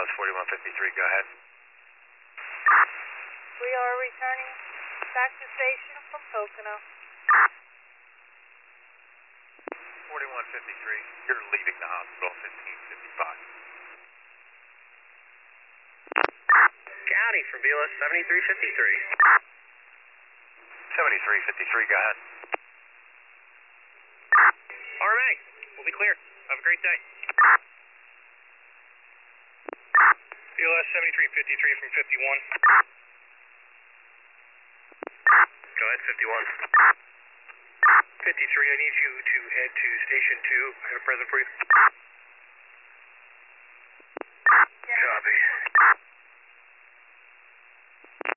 BLS 4153, go ahead. We are returning back to station from Pocono. 4153, you're leaving the hospital 1555. County from BLS 7353. 7353, go ahead. RMA, we'll be clear. Have a great day. BLS 7353 from 51. Go ahead, 51. 53, I need you to head to Station 2. I have a present for you. Copy.